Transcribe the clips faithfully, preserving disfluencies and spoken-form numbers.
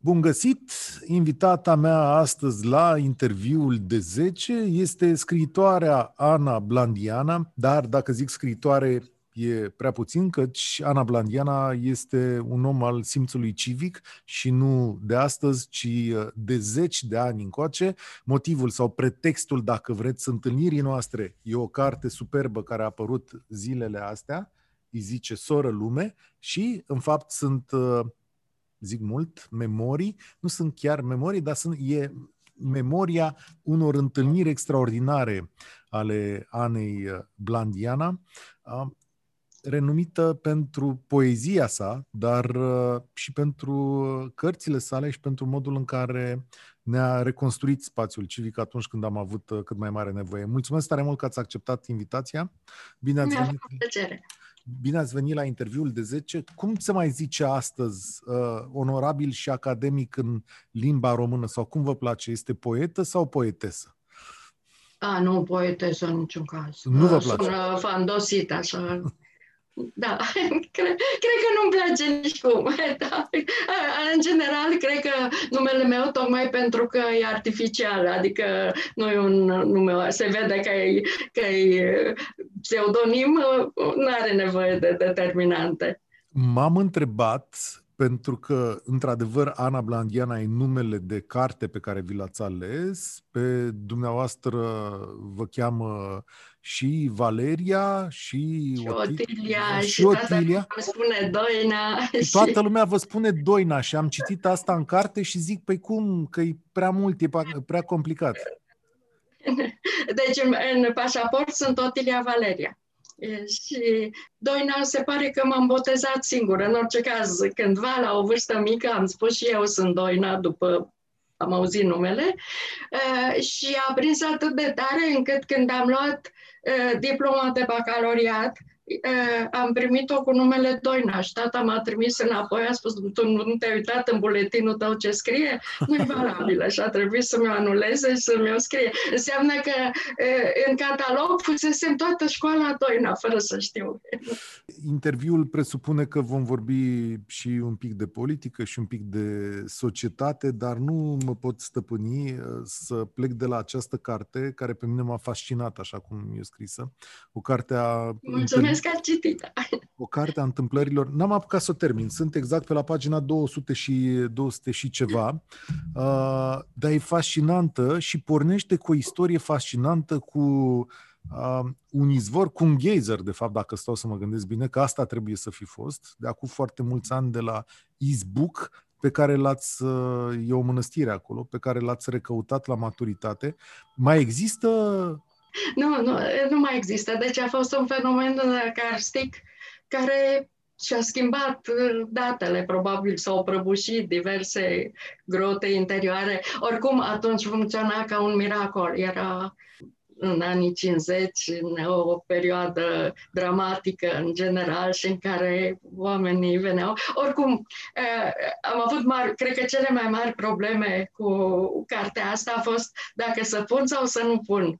Bun găsit! Invitata mea astăzi la interviul de zece este scriitoarea Ana Blandiana, dar dacă zic scriitoare e prea puțin, căci Ana Blandiana este un om al simțului civic și nu de astăzi, ci de zeci de ani încoace. Motivul sau pretextul, dacă vreți, întâlnirii noastre e o carte superbă care a apărut zilele astea, îi zice Soră Lume și, în fapt, sunt... zic mult, memorii, nu sunt chiar memorii, dar sunt, e memoria unor întâlniri extraordinare ale Anei Blandiana, renumită pentru poezia sa, dar și pentru cărțile sale și pentru modul în care ne-a reconstruit spațiul civic atunci când am avut cât mai mare nevoie. Mulțumesc tare mult că ați acceptat invitația. Bine ați venit. Bine ați venit la interviul de zece. Cum se mai zice astăzi, uh, onorabil și academic în limba română? Sau cum vă place? Este poetă sau poetesă? A, nu, poetesă în niciun caz. Nu vă place? Sună fandosit, așa. Da, cred, cred că nu-mi place nici cum. Da. În general, cred că numele meu, tocmai pentru că e artificial, adică nu e un nume, se vede că e, că e pseudonim, nu are nevoie de determinante. M-am întrebat, pentru că, într-adevăr, Ana Blandiana e numele de carte pe care vi l-ați ales, pe dumneavoastră vă cheamă și Valeria, și, și Otilia, și, și Otilia. Toată lumea spune Doina. Și toată lumea vă spune Doina și am citit asta în carte și zic, păi cum, că e prea mult, e prea complicat. Deci în, în pașaport sunt Otilia Valeria. Și Doina se pare că m-am botezat singură. În orice caz, cândva, la o vârstă mică, am spus și eu sunt Doina după am auzit numele uh, și a prins atât de tare încât când am luat uh, diploma de bacalaureat, uh, am primit-o cu numele Doina și tata m-a trimis înapoi, a spus, tu nu te-ai uitat în buletinul tău ce scrie? Nu-i valabilă și a trebuit să mi-o anuleze și să mi-o scrie. Înseamnă că uh, în catalog fusesem toată școala Doina, fără să știu. Interviul presupune că vom vorbi și un pic de politică și un pic de societate, dar nu mă pot stăpâni să plec de la această carte care pe mine m-a fascinat, așa cum e scrisă. O carte a... Mulțumesc că ați citit. O carte a întâmplărilor. N-am apucat să o termin. Sunt exact pe la pagina două sute și, două sute și ceva, uh, dar e fascinantă și pornește cu o istorie fascinantă, cu Uh, un izvor, cu un geyser, de fapt, dacă stau să mă gândesc bine, că asta trebuie să fi fost, de acum foarte mulți ani, de la Izbuc, pe care l-ați, uh, e o mănăstire acolo, pe care l-ați recăutat la maturitate. Mai există? Nu, nu, nu mai există. Deci a fost un fenomen karstic care și-a schimbat datele, probabil s-au prăbușit diverse grote interioare. Oricum, atunci funcționa ca un miracol. Era în anii cincizeci, în o perioadă dramatică în general și în care oamenii veneau. Oricum, am avut mari, cred că cele mai mari probleme cu cartea asta a fost dacă să pun sau să nu pun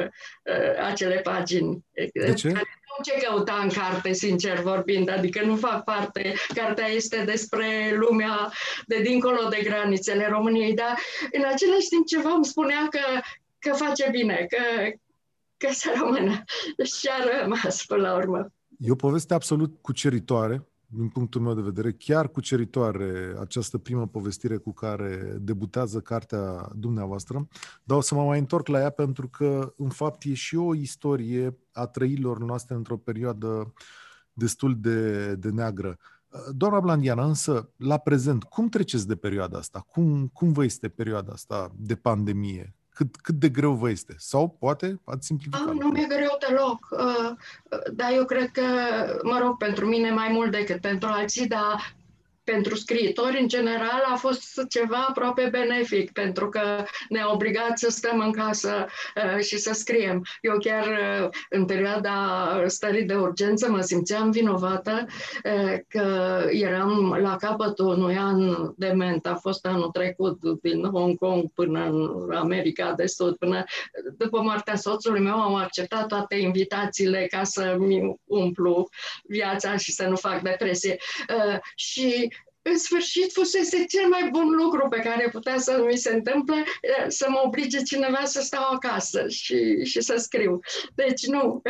acele pagini. De ce? Ce căuta în carte, sincer vorbind, adică nu fac parte, cartea este despre lumea de dincolo de granițele României, dar în același timp ceva îmi spunea că că face bine, că, că să rămână. Și a rămas până la urmă. E o poveste absolut cuceritoare, din punctul meu de vedere, chiar cuceritoare această primă povestire cu care debutează cartea dumneavoastră, dar o să mă mai întorc la ea pentru că, în fapt, e și o istorie a trăirilor noastre într-o perioadă destul de, de neagră. Doamna Blandiana, însă, la prezent, cum treceți de perioada asta? Cum, cum vă este perioada asta de pandemie? Cât, cât de greu vă este? Sau poate ați simplificat? Ah, nu mi-e greu deloc, uh, dar eu cred că, mă rog, pentru mine mai mult decât pentru alții, dar pentru scriitori, în general, a fost ceva aproape benefic, pentru că ne-a obligat să stăm în casă uh, și să scriem. Eu chiar uh, în perioada stării de urgență mă simțeam vinovată uh, că eram la capătul unui an dement. A fost anul trecut din Hong Kong până în America de Sud. Până după moartea soțului meu am acceptat toate invitațiile ca să-mi umplu viața și să nu fac depresie. Uh, și în sfârșit fusese cel mai bun lucru pe care putea să mi se întâmple, să mă oblige cineva să stau acasă și, și să scriu. Deci nu,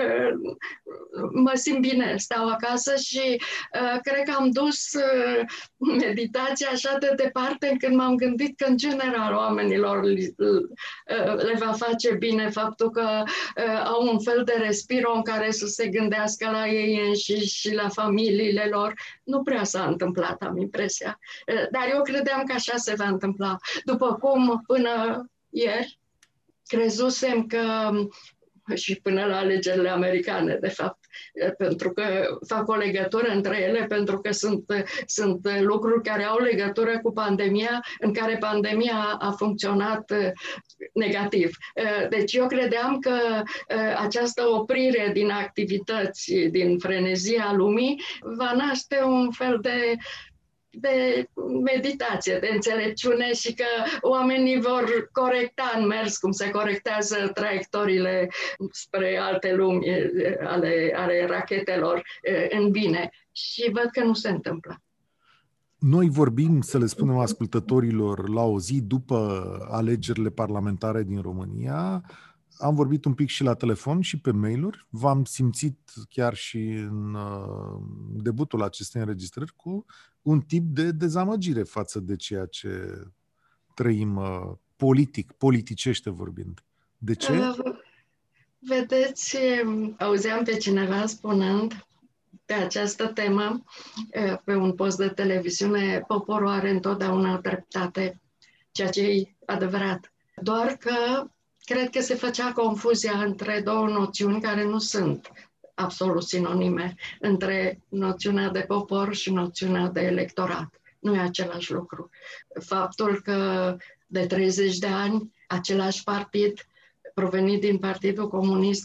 mă simt bine, stau acasă și cred că am dus meditația așa de departe încât m-am gândit că în general oamenilor le va face bine faptul că au un fel de respiro în care să se gândească la ei înșiși și la familiile lor. Nu prea s-a întâmplat, am impresia. Dar eu credeam că așa se va întâmpla. După cum până ieri crezusem că, și până la alegerile americane, de fapt, pentru că fac o legătură între ele, pentru că sunt, sunt lucruri care au legătură cu pandemia, în care pandemia a funcționat negativ. Deci eu credeam că această oprire din activități, din frenezia lumii, va naște un fel de de meditație, de înțelepciune și că oamenii vor corecta în mers, cum se corectează traiectoriile spre alte lumi ale, ale rachetelor în bine. Și văd că nu se întâmplă. Noi vorbim, să le spunem ascultătorilor, la o zi după alegerile parlamentare din România. Am vorbit un pic și la telefon și pe mail-uri. V-am simțit chiar și în uh, debutul acestei înregistrări cu un tip de dezamăgire față de ceea ce trăim uh, politic, politicește vorbind. De ce? Uh, vedeți, auzeam pe cineva spunând pe această temă, uh, pe un post de televiziune, poporul are întotdeauna dreptate, ceea ce e adevărat. Doar că cred că se făcea confuzia între două noțiuni care nu sunt absolut sinonime, între noțiunea de popor și noțiunea de electorat. Nu e același lucru. Faptul că de treizeci de ani același partid provenit din Partidul Comunist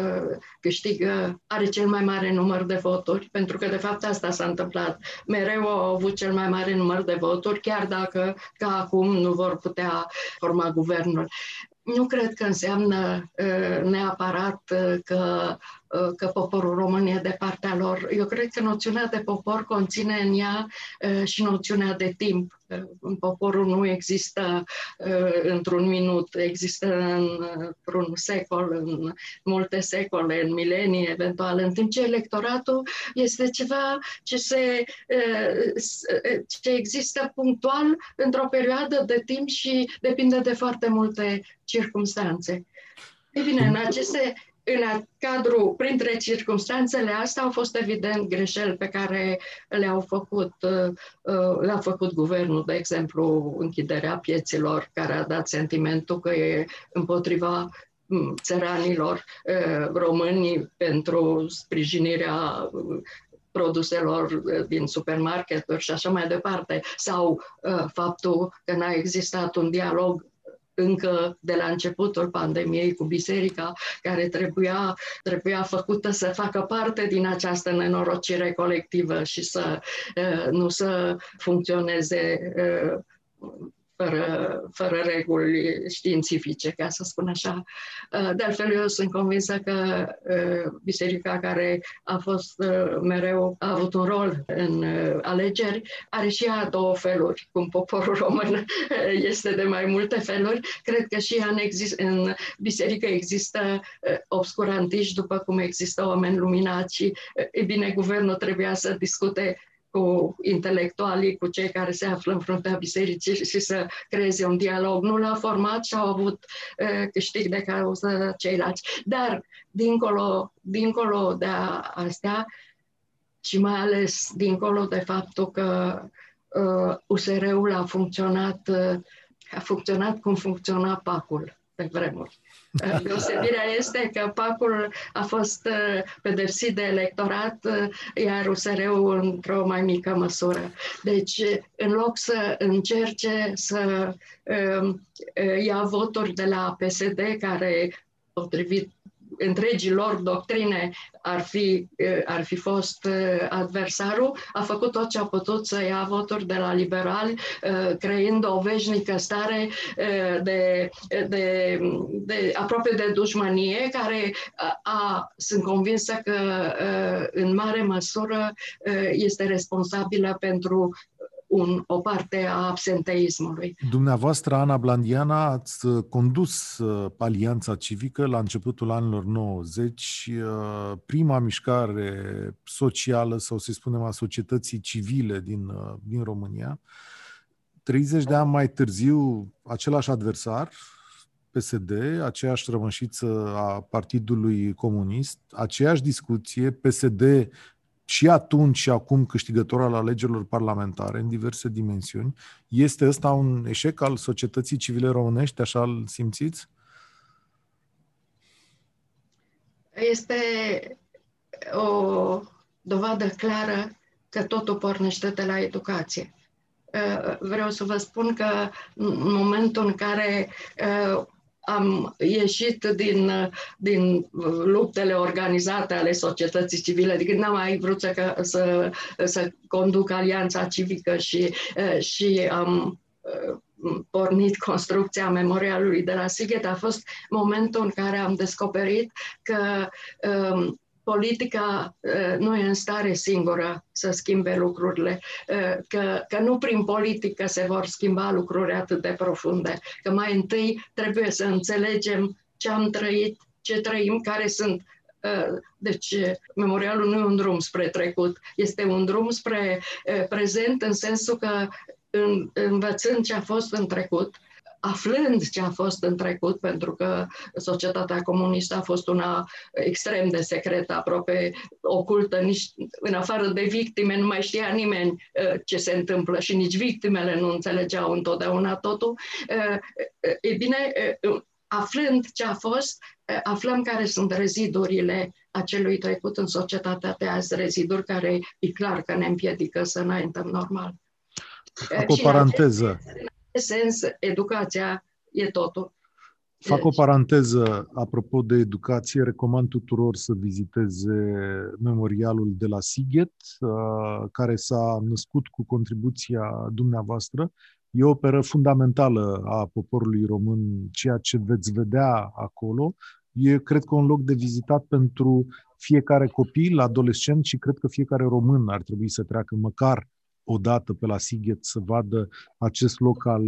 câștigă, are cel mai mare număr de voturi, pentru că de fapt asta s-a întâmplat. Mereu au avut cel mai mare număr de voturi, chiar dacă ca acum nu vor putea forma guvernul. Nu cred că înseamnă uh, neapărat uh, că, uh, că poporul român e de partea lor. Eu cred că noțiunea de popor conține în ea uh, și noțiunea de timp. Uh, poporul nu există uh, într-un minut, există în, într-un secol, în multe secole, în milenii eventual, în timp ce electoratul este ceva ce, se, uh, ce există punctual într-o perioadă de timp și depinde de foarte multe circumstanțe. Ei bine, în aceste, în cadru, printre circumstanțele astea au fost evident greșeli pe care le-au făcut, le-a făcut guvernul, de exemplu, închiderea pieților, care a dat sentimentul că e împotriva țăranilor români pentru sprijinirea produselor din supermarketuri și așa mai departe, sau faptul că n-a existat un dialog încă de la începutul pandemiei cu biserica, care trebuia, trebuia făcută să facă parte din această nenorocire colectivă și să uh, nu să funcționeze uh, fără, fără reguli științifice, ca să spun așa. De altfel, eu sunt convinsă că biserica, care a fost mereu, a avut un rol în alegeri, are și ea două feluri, cum poporul român este de mai multe feluri. Cred că și în, exist- în biserică există obscurantiști, după cum există oameni luminați și, e bine, guvernul trebuia să discute cu intelectualii, cu cei care se află în fruntea bisericii și să creeze un dialog. Nu l-a format și au avut uh, câștig de cauză ceilalți. Dar, dincolo, dincolo de astea, și mai ales dincolo de faptul că uh, U S R-ul a funcționat, uh, a funcționat cum funcționa PAC-ul pe vremuri. Deosebirea este că PAC-ul a fost pedepsit de electorat, iar U S R-ul într-o mai mică măsură. Deci, în loc să încerce să uh, ia voturi de la P S D, care, potrivit întregii lor doctrine, ar fi, ar fi fost adversarul, a făcut tot ce a putut să ia voturi de la liberali, creând o veșnică stare de, de, de aproape de dușmănie, care a, sunt convinsă că în mare măsură este responsabilă pentru un, o parte a absenteismului. Dumneavoastră, Ana Blandiana, ați condus Alianța Civică la începutul anilor nouăzeci, prima mișcare socială, sau să spunem a societății civile din, din România. treizeci de ani mai târziu, același adversar, P S D, aceeași rămășiță a Partidului Comunist, aceeași discuție, P S D și atunci și acum câștigător al alegerilor parlamentare în diverse dimensiuni. Este ăsta un eșec al societății civile românești, așa îl simțiți? Este o dovadă clară că totul pornește de la educație. Vreau să vă spun că în momentul în care am ieșit din, din luptele organizate ale societății civile, de când n-am mai vrut să, să, să conduc Alianța Civică și, și am pornit construcția memorialului de la Sighet, a fost momentul în care am descoperit că um, politica uh, nu e în stare singură să schimbe lucrurile, uh, că, că nu prin politică se vor schimba lucruri atât de profunde, că mai întâi trebuie să înțelegem ce am trăit, ce trăim, care sunt. Uh, deci, memorialul nu e un drum spre trecut, este un drum spre uh, prezent, în sensul că în, învățând ce a fost în trecut, aflând ce a fost în trecut, pentru că societatea comunistă a fost una extrem de secretă, aproape ocultă, nici în afară de victime nu mai știa nimeni uh, ce se întâmplă și nici victimele nu înțelegeau întotdeauna totul. Uh, uh, e bine, uh, aflând ce a fost, uh, aflăm care sunt rezidurile acelui trecut în societatea de azi, reziduri care e clar că ne împiedică să înaintăm normal. Fac o paranteză. În acest sens, educația e totul. Fac o paranteză apropo de educație. Recomand tuturor să viziteze memorialul de la Sighet, care s-a născut cu contribuția dumneavoastră. E o operă fundamentală a poporului român, ceea ce veți vedea acolo. E, cred că, un loc de vizitat pentru fiecare copil, adolescent, și cred că fiecare român ar trebui să treacă măcar o dată pe la Sighet să vadă acest loc al,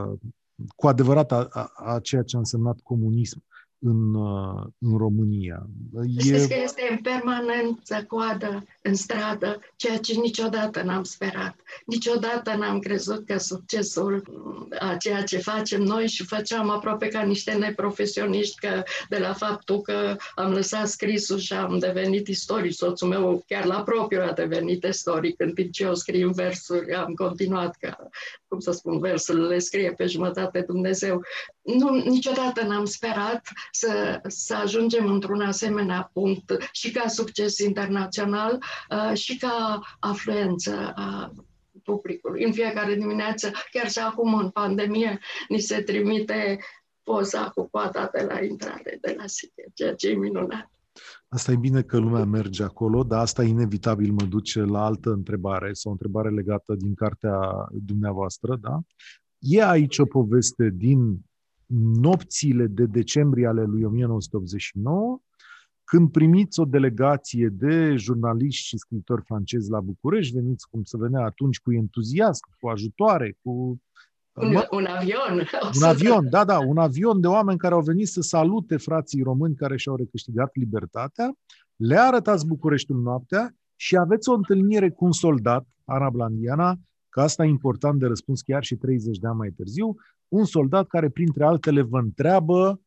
cu adevărat a, a, a ceea ce a însemnat comunism în, în România. Știți e... că este în permanență coadă în stradă, ceea ce niciodată n-am sperat. Niciodată n-am crezut că succesul a ceea ce facem noi, și făceam aproape ca niște neprofesioniști, că de la faptul că am lăsat scrisul și am devenit istoric, soțul meu chiar la propriu a devenit istoric, în timp ce eu scriu versuri, am continuat, ca, cum să spun, versurile le scrie pe jumătate Dumnezeu. Nu, niciodată n-am sperat să, să ajungem într-un asemenea punct și ca succes internațional uh, și ca afluență a publicului. În fiecare dimineață, chiar și acum în pandemie, ni se trimite poza cu coada de la intrare de la Sighet, ceea ce e minunat. Asta e bine că lumea merge acolo, dar asta inevitabil mă duce la altă întrebare, sau o întrebare legată din cartea dumneavoastră, da? E aici o poveste din nopțile de decembrie ale lui o mie nouă sute optzeci și nouă, când primiți o delegație de jurnaliști și scriitori francezi la București, veniți, cum se venea atunci, cu entuziasm, cu ajutoare, cu... Un, mă, un avion. Un avion, da, da, un avion de oameni care au venit să salute frații români care și-au recâștigat libertatea, le arătați Bucureștiul noaptea și aveți o întâlnire cu un soldat, Ana Blandiana, că asta e important de răspuns chiar și treizeci de ani mai târziu, un soldat care, printre altele, vă întreabă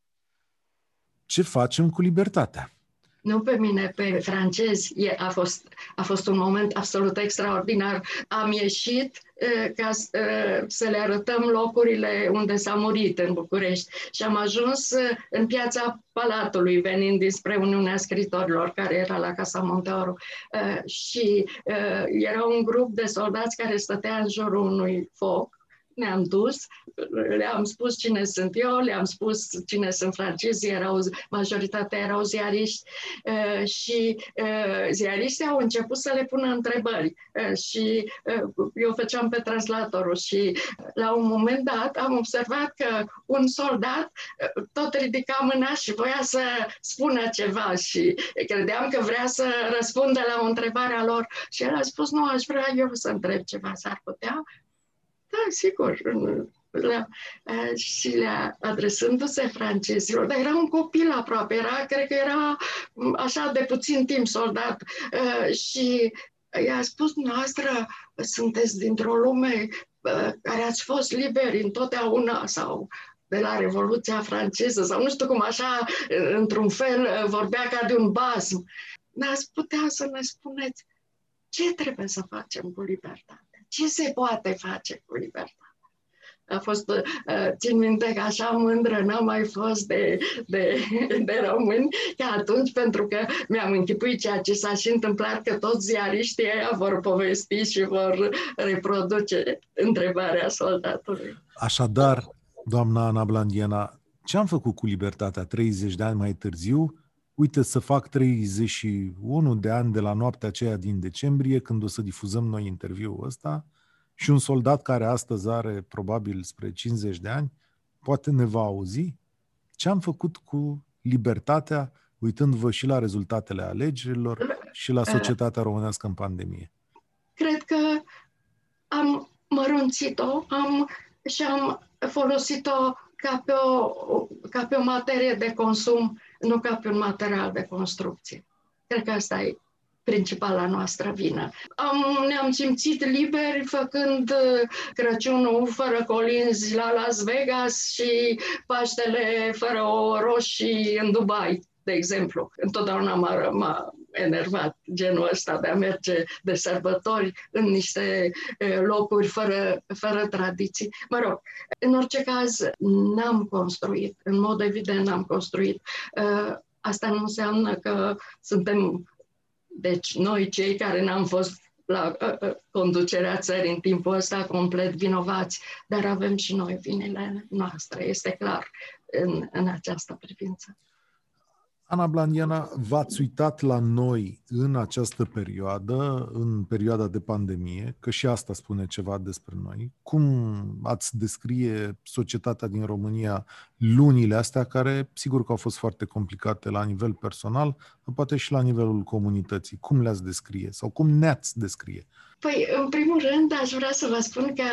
ce facem cu libertatea. Nu pe mine, pe francezi. E, a, fost, a fost un moment absolut extraordinar. Am ieșit uh, ca uh, să le arătăm locurile unde s-a murit în București și am ajuns uh, în piața Palatului, venind dinspre Uniunea Scriitorilor, care era la Casa Monteoru. Uh, și uh, era un grup de soldați care stătea în jurul unui foc. Ne-am dus, le-am spus cine sunt eu, le-am spus cine sunt francezii, erau, majoritatea erau ziariști uh, și uh, ziariștii au început să le pună întrebări uh, și uh, eu făceam pe translatorul și la un moment dat am observat că un soldat uh, tot ridica mâna și voia să spună ceva și credeam că vrea să răspundă la o întrebare a lor și el a spus, nu, aș vrea eu să întreb ceva, s-ar putea? Da, sigur. La, și le adresându-se francezilor, dar era un copil aproape, era, cred că era așa de puțin timp soldat și i-a spus, noastră sunteți dintr-o lume care ați fost liberi întotdeauna sau de la Revoluția franceză sau nu știu cum, așa, într-un fel vorbea ca de un basm. N-ați putea să ne spuneți ce trebuie să facem cu libertatea? Ce se poate face cu libertatea? A fost, țin minte că așa mândră n-am mai fost de, de, de români ca atunci, pentru că mi-am închipuit ceea ce s-a și întâmplat, că toți ziariștii ăia vor povesti și vor reproduce întrebarea soldatului. Așadar, doamna Ana Blandiana, ce am făcut cu libertatea treizeci de ani mai târziu? Uite, să fac treizeci și unu de ani de la noaptea aceea din decembrie, când o să difuzăm noi interviul ăsta, și un soldat care astăzi are probabil spre cincizeci de ani, poate ne va auzi. Ce am făcut cu libertatea, uitându-vă și la rezultatele alegerilor și la societatea românească în pandemie? Cred că am mărunțit-o am, și am folosit-o ca pe o, ca pe o materie de consum, nu ca pe un material de construcție. Cred că asta e principala noastră vină. Am, ne-am simțit liberi făcând Crăciunul fără colinzi la Las Vegas și Paștele fără roșii în Dubai, de exemplu. Întotdeauna m-a, m-a enervat genul ăsta de a merge de sărbători în niște locuri fără, fără tradiții. Mă rog, în orice caz, n-am construit, în mod evident n-am construit. Asta nu înseamnă că suntem, deci noi cei care n-am fost la uh, conducerea țării în timpul ăsta complet vinovați, dar avem și noi vinile noastre, este clar, în, în această privință. Ana Blandiana, v-ați uitat la noi în această perioadă, în perioada de pandemie, că și asta spune ceva despre noi. Cum ați descrie societatea din România lunile astea, care sigur că au fost foarte complicate la nivel personal, dar poate și la nivelul comunității? Cum le-ați descrie sau cum ne-ați descrie? Păi, în primul rând, aș vrea să vă spun că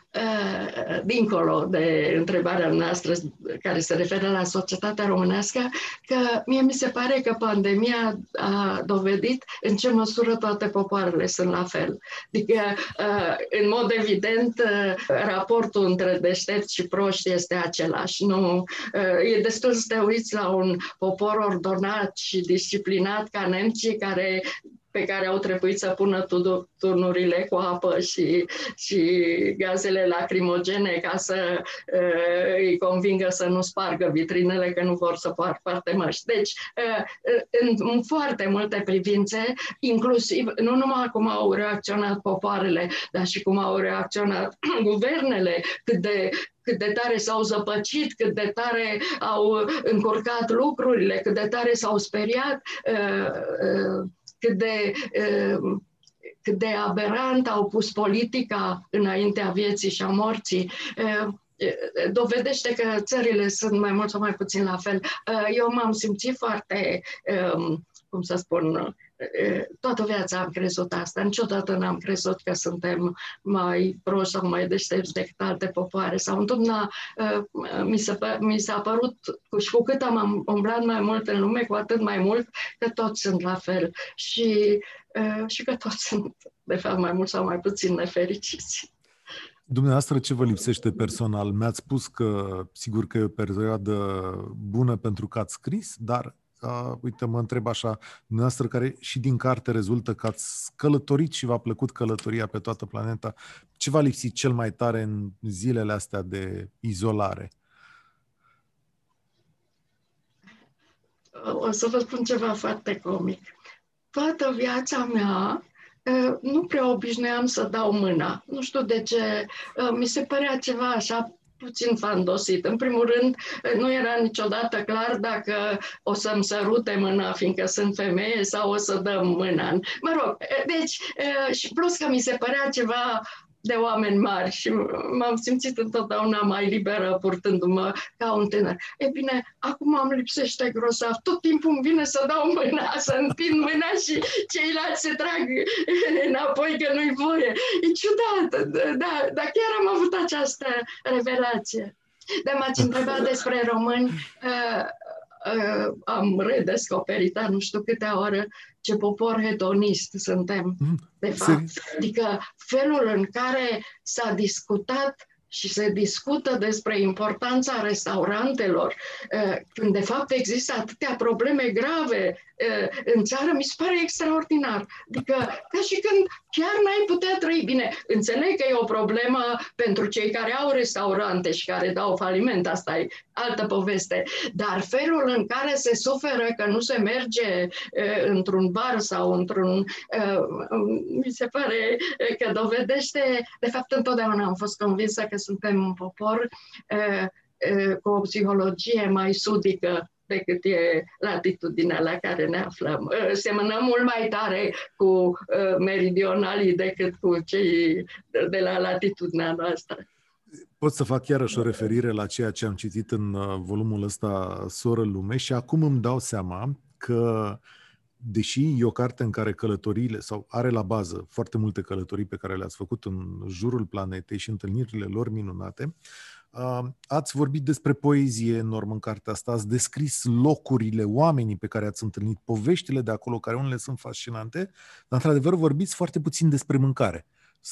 Uh, dincolo de întrebarea noastră care se referă la societatea românească, că mie mi se pare că pandemia a dovedit în ce măsură toate popoarele sunt la fel. Adică, uh, în mod evident, uh, raportul între deștepți și proști este același. Nu, uh, e destul să te uiți la un popor ordonat și disciplinat ca nemții, care pe care au trebuit să pună turnurile cu apă și, și gazele lacrimogene ca să uh, îi convingă să nu spargă vitrinele, că nu vor să poarte măști. Deci, uh, în, în foarte multe privințe, inclusiv, nu numai cum au reacționat popoarele, dar și cum au reacționat guvernele, cât de cât de tare s-au zăpăcit, cât de tare au încurcat lucrurile, cât de tare s-au speriat, uh, uh, cât de, cât de aberant au pus politica înaintea vieții și a morții, dovedește că țările sunt mai mult sau mai puțin la fel. Eu m-am simțit foarte, cum să spun, toată viața am crezut asta. Niciodată n-am crezut că suntem mai proști sau mai deștepți decât alte popoare. Sau întotdeauna mi, se, mi s-a părut, și cu cât am umblat mai mult în lume, cu atât mai mult, că toți sunt la fel. Și, și că toți sunt, de fapt, mai mult sau mai puțin nefericiți. Dumneavoastră, ce vă lipsește personal? Mi-ați spus că, sigur că e o perioadă bună pentru că ați scris, dar Uh, uite, mă întreb așa, dumneavoastră care și din carte rezultă că ați călătorit și v-a plăcut călătoria pe toată planeta, ce v-a lipsit cel mai tare în zilele astea de izolare? O să vă spun ceva foarte comic. Toată viața mea uh, nu prea obișnuiam să dau mâna. Nu știu de ce, uh, mi se părea ceva așa puțin fandosit. În primul rând, nu era niciodată clar dacă o să-mi sărute mâna, fiindcă sunt femeie, sau o să dăm mâna. Mă rog, deci, și plus că mi se părea ceva de oameni mari și m-am simțit întotdeauna mai liberă purtându-mă ca un tânăr. E bine, acum îmi lipsește grozav. Tot timpul îmi vine să dau mâna, să întind mâna și ceilalți se trag înapoi că nu-i voie. E ciudat, da, dar chiar am avut această revelație. Dar m-ați întrebat despre români. Uh, uh, am redescoperit, nu știu câte ori, ce popor hedonist suntem, de fapt. Adică felul în care s-a discutat și se discută despre importanța restaurantelor, când de fapt există atâtea probleme grave în țară, mi se pare extraordinar. Adică ca și când chiar n-ai putea trăi. Bine, înțeleg că e o problemă pentru cei care au restaurante și care dau faliment, asta e altă poveste, dar felul în care se suferă că nu se merge într-un bar sau într-un... mi se pare că dovedește... De fapt, întotdeauna am fost convinsă că suntem un popor cu o psihologie mai sudică decât e latitudinea la care ne aflăm. Semănăm mult mai tare cu meridionalii decât cu cei de la latitudinea noastră. Pot să fac iarăși o referire la ceea ce am citit în volumul ăsta Soră Lume și acum îmi dau seama că, deși e o carte în care călătoriile, sau are la bază foarte multe călătorii pe care le-ați făcut în jurul planetei și întâlnirile lor minunate, ați vorbit despre poezie enorm în cartea asta, ați descris locurile, oamenii pe care ați întâlnit, poveștile de acolo, care unele sunt fascinante, dar într-adevăr vorbiți foarte puțin despre mâncare.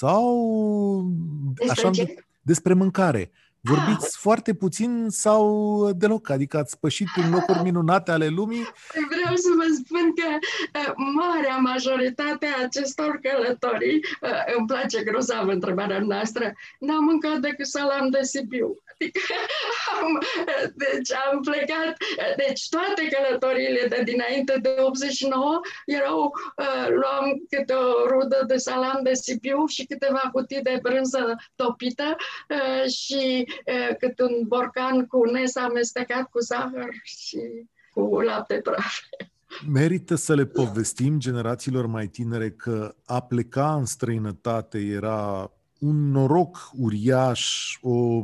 Sau așa, despre mâncare. Vorbiți ah. foarte puțin sau deloc, adică ați pășit prin locuri minunate ale lumii. Vreau să vă spun că uh, marea majoritate a acestor călătorii, uh, îmi place grozav întrebarea noastră, n-am mâncat decât salam de Sibiu. Adică am, deci am plecat, deci toate călătoriile de dinainte de optzeci și nouă erau, uh, luam câte o rudă de salam de Sibiu și câteva cutii de brânză topită uh, și uh, cât un borcan cu nes amestecat cu zahăr și cu lapte praf. Merită să le povestim generațiilor mai tinere că a pleca în străinătate era un noroc uriaș, o,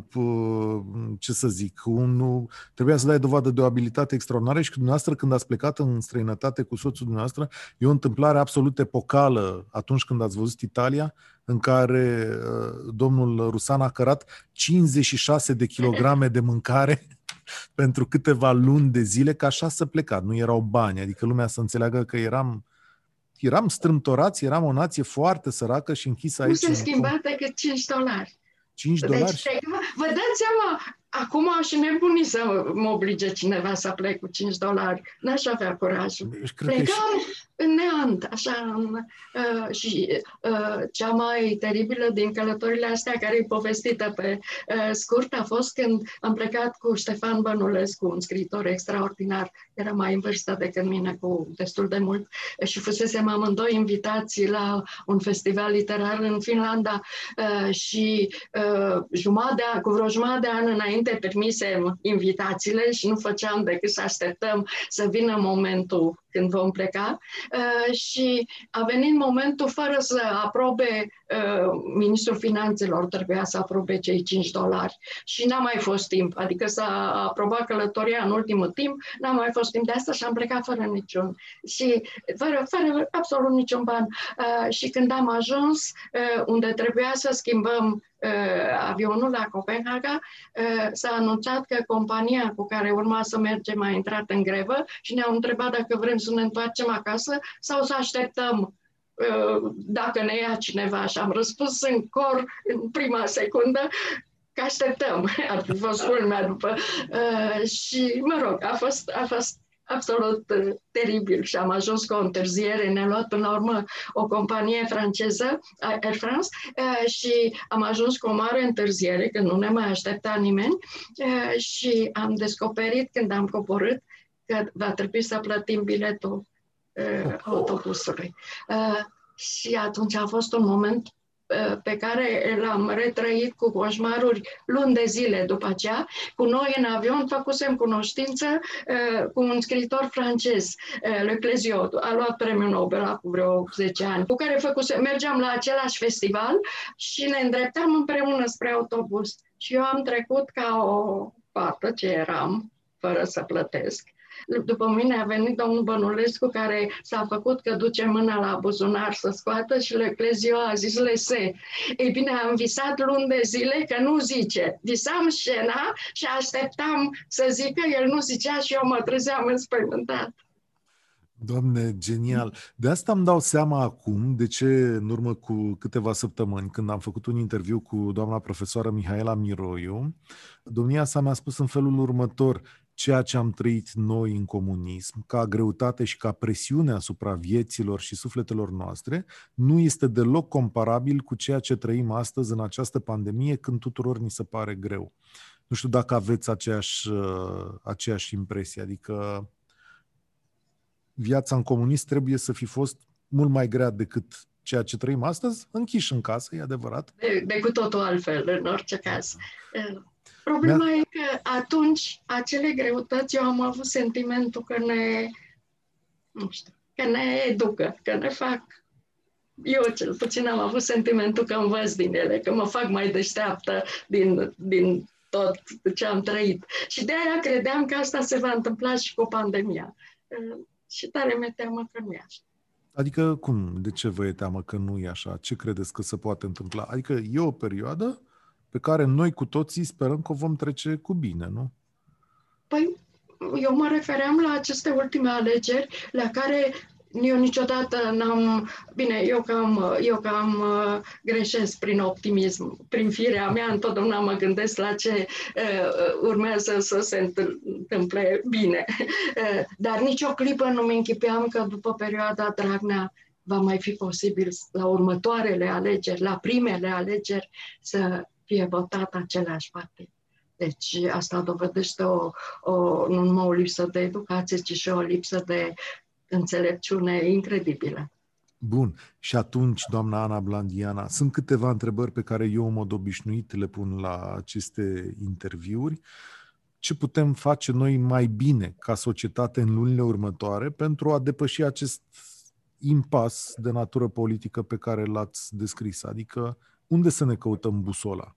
ce să zic, un, trebuia să dai dovadă de o abilitate extraordinară și că dumneavoastră când ați plecat în străinătate cu soțul dumneavoastră, e o întâmplare absolut epocală atunci când ați văzut Italia, în care uh, domnul Rusan a cărat cincizeci și șase de kilograme de mâncare pentru câteva luni de zile, ca așa să plecat, nu erau bani, adică lumea să înțeleagă că eram Eram strâmtorați, eram o nație foarte săracă și închisă aici. Nu se schimba decât cinci dolari. cinci dolari? Deci, vă dați seama, acum aș nebuni să mă oblige cineva să plec cu cinci dolari. N-aș avea curajul. Plecam și... în neant, așa, în, uh, și uh, cea mai teribilă din călătorile astea, care e povestită pe uh, scurt, a fost când am plecat cu Ștefan Bănulescu, un scriitor extraordinar, era mai în vârstă decât mine cu destul de mult, și fusesem amândoi invitații la un festival literar în Finlanda uh, și uh, jumătate, cu vreo jumătate de an înainte permisem invitațiile și nu făceam decât să așteptăm să vină momentul când vom pleca uh, și a venit momentul fără să aprobe uh, ministrul finanțelor, trebuia să aprobe cei cinci dolari și n-a mai fost timp, adică s-a aprobat călătoria în ultimul timp, n-a mai fost timp de asta și am plecat fără niciun și fără, fără absolut niciun ban uh, și când am ajuns uh, unde trebuia să schimbăm avionul la Copenhaga, s-a anunțat că compania cu care urma să mergem a intrat în grevă și ne-au întrebat dacă vrem să ne întoarcem acasă sau să așteptăm dacă ne ia cineva. Și am răspuns în cor în prima secundă că așteptăm. Ar fi fost culmea după. Și, mă rog, a fost, a fost absolut uh, teribil și am ajuns cu o întârziere, ne-a luat până la urmă o companie franceză, Air France, uh, și am ajuns cu o mare întârziere, că nu ne mai aștepta nimeni uh, și am descoperit când am coborât că va trebui să plătim biletul uh, autobuzului. Uh, și atunci a fost un moment pe care l-am retrăit cu coșmaruri luni de zile după aceea. Cu noi în avion făcusem cunoștință cu un scriitor francez, Le Clésio, a luat premiul Nobel acum vreo zece ani, cu care făcusem, mergeam la același festival și ne îndreptam împreună spre autobuz. Și eu am trecut ca o fată ce eram, fără să plătesc. După mine a venit domnul Bănulescu, care s-a făcut că duce mâna la buzunar să scoată și Le Clésio a zis lese. Ei bine, am visat luni de zile că nu zice. Visam scena și așteptam să zică, el nu zicea și eu mă trezeam înspăimântat. Doamne, genial! De asta îmi dau seama acum de ce, în urmă cu câteva săptămâni, când am făcut un interviu cu doamna profesoară Mihaela Miroiu, domnia sa mi-a spus în felul următor: ceea ce am trăit noi în comunism, ca greutate și ca presiune asupra vieților și sufletelor noastre, nu este deloc comparabil cu ceea ce trăim astăzi în această pandemie, când tuturor ni se pare greu. Nu știu dacă aveți aceeași, aceeași impresie, adică viața în comunism trebuie să fi fost mult mai grea decât ceea ce trăim astăzi, închiși în casă, e adevărat. De, de cu totul altfel, în orice caz. Problema e că atunci, acele greutăți, eu am avut sentimentul că ne, nu știu, că ne educă, că ne fac, eu cel puțin am avut sentimentul că învăț din ele, că mă fac mai deșteaptă din, din tot ce am trăit. Și de aia credeam că asta se va întâmpla și cu pandemia. Și tare mi-e teamă că nu e așa. Adică cum? De ce vă e teamă că nu e așa? Ce credeți că se poate întâmpla? Adică e o perioadă pe care noi cu toții sperăm că o vom trece cu bine, nu? Păi, eu mă refeream la aceste ultime alegeri, la care eu niciodată n-am... Bine, eu cam, eu cam greșesc prin optimism. Prin firea mea, întotdeauna mă gândesc la ce uh, urmează să se întâmple bine. Uh, dar nici o clipă nu mi închipeam că după perioada Dragnea va mai fi posibil la următoarele alegeri, la primele alegeri, să fie votat același partid. Deci asta dovedește o, o, nu numai o lipsă de educație, ci și o lipsă de înțelepciune incredibilă. Bun. Și atunci, doamna Ana Blandiana, sunt câteva întrebări pe care eu, în mod obișnuit, le pun la aceste interviuri. Ce putem face noi mai bine ca societate în lunile următoare pentru a depăși acest impas de natură politică pe care l-ați descris? Adică, unde să ne căutăm busola?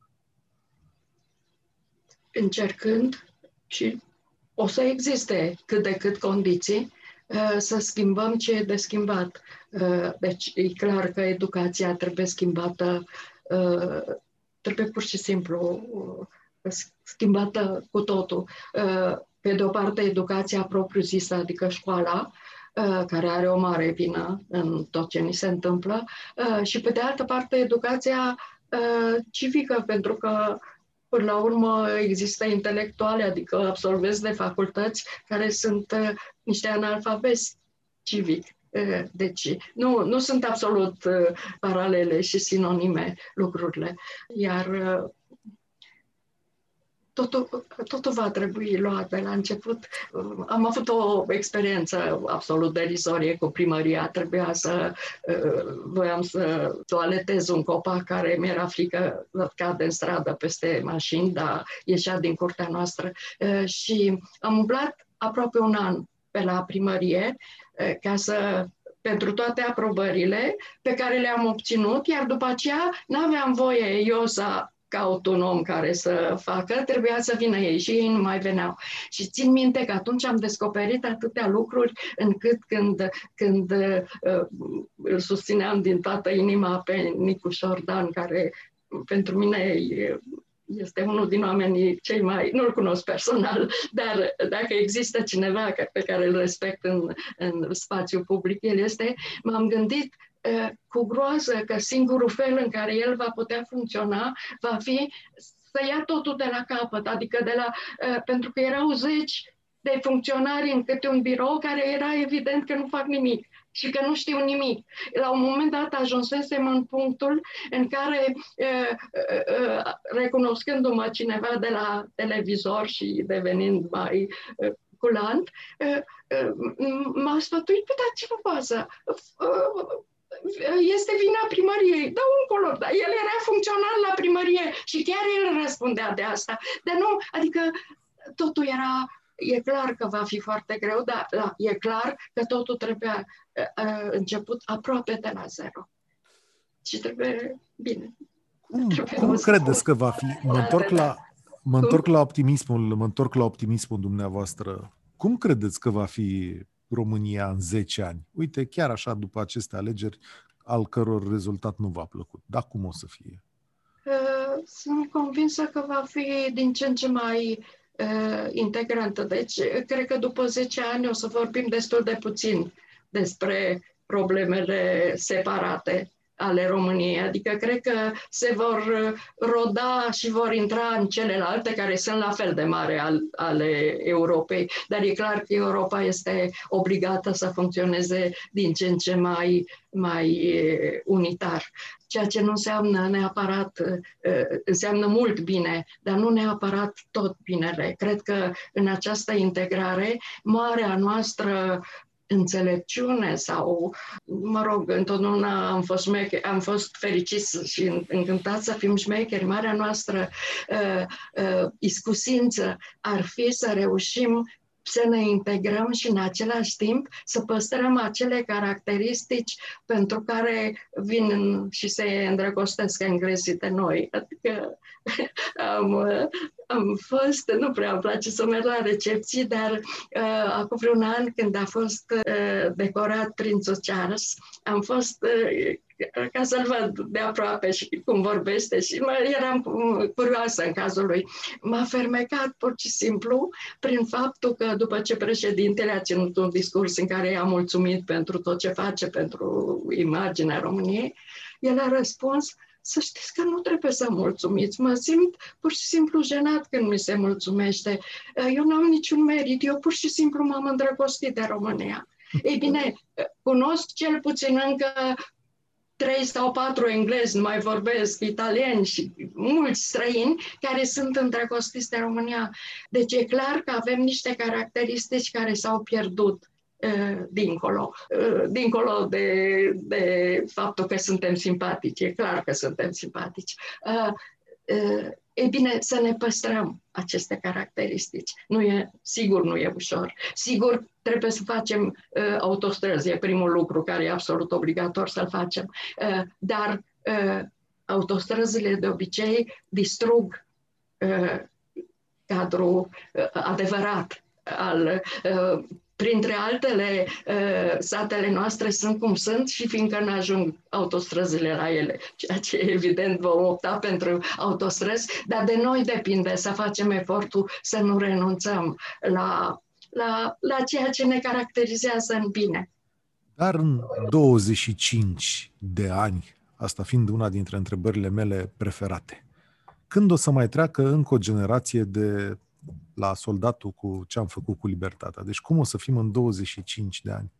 Încercând, și o să existe cât de cât condiții, să schimbăm ce e de schimbat. Deci e clar că educația trebuie schimbată, trebuie pur și simplu schimbată cu totul. Pe de o parte, educația propriu-zisă, adică școala, care are o mare vină în tot ce ni se întâmplă, și pe de altă parte, educația civică, pentru că până la urmă există intelectuale, adică absolvenți de facultăți care sunt uh, niște analfabeti civic. Uh, deci nu, nu sunt absolut uh, paralele și sinonime lucrurile. Iar uh, totul, totul va trebui luat de la început. Uh, am avut o experiență absolut derizorie cu primăria. Trebuia să, uh, voiam să toaletez un copac care mi-era frică să cade în stradă peste mașini, dar ieșea din curtea noastră. Uh, și am umblat aproape un an pe la primărie uh, ca să pentru toate aprobările pe care le-am obținut, iar după aceea n-aveam voie eu să caut un om care să facă, trebuia să vină ei și ei nu mai veneau. Și țin minte că atunci am descoperit atâtea lucruri încât când, când uh, îl susțineam din toată inima pe Nicu Șordan, care pentru mine este unul din oamenii cei mai... Nu-l cunosc personal, dar dacă există cineva pe care îl respect în, în spațiu public, el este, m-am gândit cu groază că singurul fel în care el va putea funcționa va fi să ia totul de la capăt, adică de la, pentru că erau zeci de funcționari în câte un birou care era evident că nu fac nimic și că nu știu nimic. La un moment dat ajunsesem în punctul în care, recunoscându-mă cineva de la televizor și devenind mai culant, m-a sfătuit, pe dar ce vă pasă? este vina primăriei. Da, încolo, dar el era funcțional la primărie și chiar el răspundea de asta. Dar nu, adică totul era, e clar că va fi foarte greu, dar da, e clar că totul trebuie uh, început aproape de la zero. Și trebuie, bine. Cum, trebuie cum credeți că va fi? Mă întorc la, mă întorc la optimismul, mă întorc la optimismul dumneavoastră. Cum credeți că va fi România în zece ani? Uite, chiar așa, după aceste alegeri, al căror rezultat nu v-a plăcut. Dar cum o să fie? Uh, sunt convinsă că va fi din ce în ce mai uh, integrantă. Deci, cred că după zece ani o să vorbim destul de puțin despre problemele separate ale României. Adică cred că se vor roda și vor intra în celelalte care sunt la fel de mari al, ale Europei. Dar e clar că Europa este obligată să funcționeze din ce în ce mai, mai unitar. Ceea ce nu înseamnă neapărat, înseamnă mult bine, dar nu neapărat tot binele. Cred că în această integrare, marea noastră înțelepciune sau, mă rog, întotdeauna am fost, șmecher, am fost fericiți și încântați să fim șmecheri. Marea noastră uh, uh, iscusință ar fi să reușim să ne integrăm și în același timp să păstrăm acele caracteristici pentru care vin și se îndrăgostesc englezii de noi. Adică am, am fost, nu prea îmi place să merg la recepții, dar uh, acum vreun an când a fost uh, decorat prințul Charles, am fost uh, ca să-l văd de aproape și cum vorbește și mă, eram curioasă în cazul lui. M-a fermecat pur și simplu prin faptul că după ce președintele a ținut un discurs în care i-a mulțumit pentru tot ce face, pentru imaginea României, el a răspuns: să știți că nu trebuie să mulțumiți, mă simt pur și simplu jenat când mi se mulțumește. Eu nu am niciun merit, eu pur și simplu m-am îndrăgostit de România. Ei bine, cunosc cel puțin încă trei sau patru englezi, nu mai vorbesc, italieni și mulți străini care sunt îndrăgostiți de România. Deci e clar că avem niște caracteristici care s-au pierdut uh, dincolo. Uh, dincolo de, de faptul că suntem simpatici. E clar că suntem simpatici. Uh, uh, E bine, să ne păstrăm aceste caracteristici. Nu e, sigur nu e ușor. Sigur trebuie să facem uh, autostrăzi, e primul lucru care e absolut obligator să-l facem. Uh, dar uh, autostrăzile de obicei distrug uh, cadrul uh, adevărat al uh, printre altele, satele noastre sunt cum sunt și fiindcă nu ajung autostrăzile la ele, ceea ce evident vom opta pentru autostrăzi, dar de noi depinde să facem efortul să nu renunțăm la, la, la ceea ce ne caracterizează în bine. Dar în douăzeci și cinci de ani, asta fiind una dintre întrebările mele preferate, când o să mai treacă încă o generație de la soldatul cu ce am făcut cu libertatea? Deci cum o să fim în douăzeci și cinci de ani?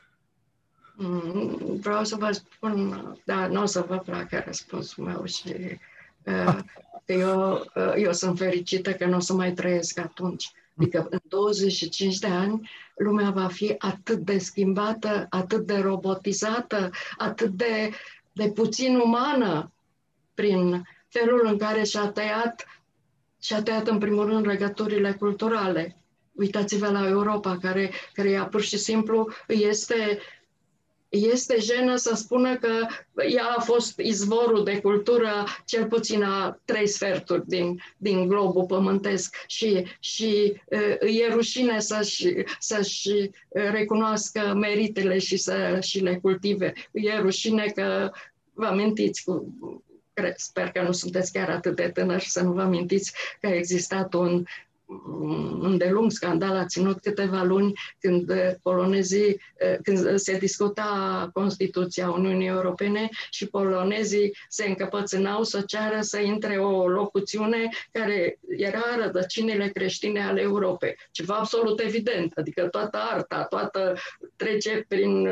Vreau să vă spun, dar nu o să vă placă răspunsul meu și uh, eu, uh, eu sunt fericită că nu o să mai trăiesc atunci. Adică în douăzeci și cinci de ani lumea va fi atât de schimbată, atât de robotizată, atât de, de puțin umană prin felul în care și-a tăiat și-a tăiat în primul rând legăturile culturale. Uitați-vă la Europa, care, care ea pur și simplu este, este jenă să spună că ea a fost izvorul de cultură cel puțin a trei sferturi din, din globul pământesc și, și e rușine să-și, să-și recunoască meritele și să și le cultive. E rușine că vă amintiți cu... Sper că nu sunteți chiar atât de tânări să nu vă amintiți că a existat un îndelung scandal, a ținut câteva luni când polonezii, când se discuta Constituția Uniunii Europene și polonezii se încăpățânau să ceară să intre o locuțiune care era rădăcinile creștine ale Europei. Ceva absolut evident, adică toată arta, toată trece prin...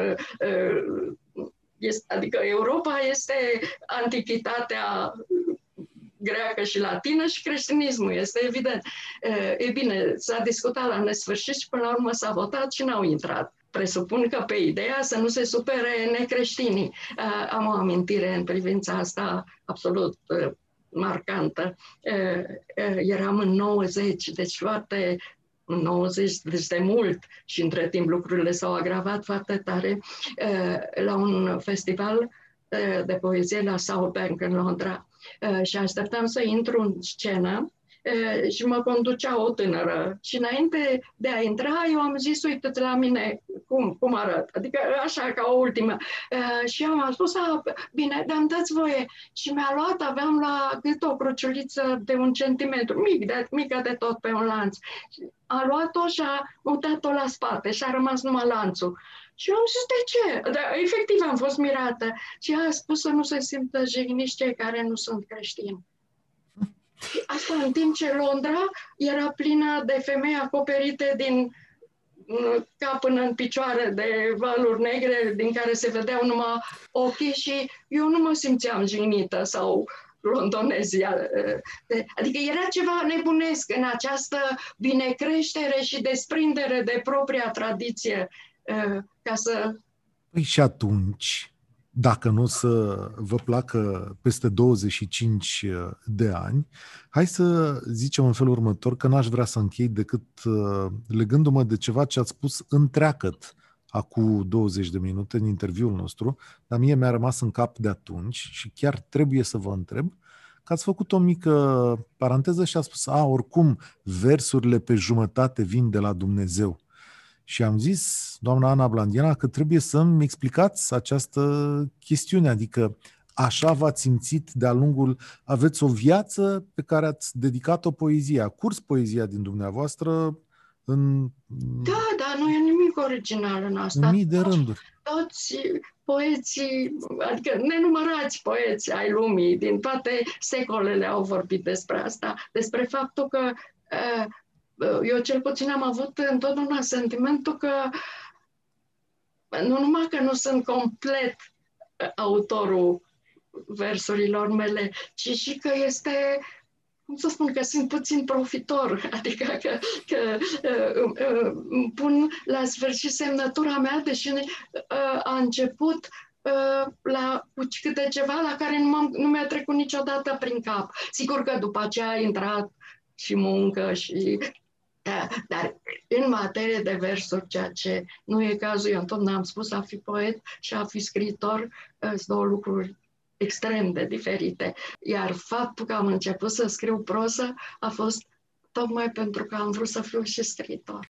Este, adică Europa este antichitatea greacă și latină și creștinismul, este evident. E bine, s-a discutat la nesfârșit și până la urmă s-a votat și n-au intrat presupun că pe ideea să nu se supere necreștinii. Am o amintire în privința asta absolut marcantă. Eram în nouăzeci, deci foarte nouăzeci, deci de mult, și între timp lucrurile s-au agravat foarte tare, la un festival de poezie la South Bank în Londra, și așteptam să intru în scenă și mă conducea o tânără. Și înainte de a intra, eu am zis, uite-te la mine cum, cum arăt. Adică așa, ca o ultimă. Și eu am spus, a, bine, dar îmi dați voie. Și mi-a luat, aveam la gât o cruciuliță de un centimetru, mic, de, mică de tot, pe un lanț. A luat-o și a mutat-o la spate și a rămas numai lanțul. Și eu am zis, de ce? Dar, efectiv, am fost mirată. Și a spus să nu se simtă jigniți cei care nu sunt creștini. Asta în timp ce Londra era plină de femei acoperite din cap până în picioare de valuri negre din care se vedeau numai ochii, și eu nu mă simțeam jignită sau londonezia. Adică era ceva nebunesc în această binecreștere și desprindere de propria tradiție. Ca să... Păi și atunci, dacă nu o să vă placă peste douăzeci și cinci de ani, hai să zicem în felul următor, că n-aș vrea să închei decât legându-mă de ceva ce ați spus întreagăt acum douăzeci de minute în interviul nostru, dar mie mi-a rămas în cap de atunci și chiar trebuie să vă întreb, că ați făcut o mică paranteză și a spus, a, oricum, versurile pe jumătate vin de la Dumnezeu. Și am zis, doamna Ana Blandiana, că trebuie să-mi explicați această chestiune, adică așa v-ați simțit de-a lungul, aveți o viață pe care ați dedicat-o poezia, curs poezia din dumneavoastră în... Da, da, nu e nimic original în asta. În mii de rânduri. Toți poeții, adică nenumărați poeți ai lumii, din toate secolele au vorbit despre asta, despre faptul că eu cel puțin am avut întotdeauna sentimentul că nu numai că nu sunt complet autorul versurilor mele, ci și că este, cum să spun, că sunt puțin profitor, adică că, că uh, îmi pun la sfârșit semnătura mea, deși uh, a început uh, la câte ceva la care nu, m-am, nu mi-a trecut niciodată prin cap. Sigur că după aceea a intrat și muncă și... Da, dar în materie de versuri, ceea ce nu e cazul, eu întotdeauna am spus, a fi poet și a fi scriitor sunt două lucruri extrem de diferite. Iar faptul că am început să scriu proză a fost tocmai pentru că am vrut să fiu și scriitor.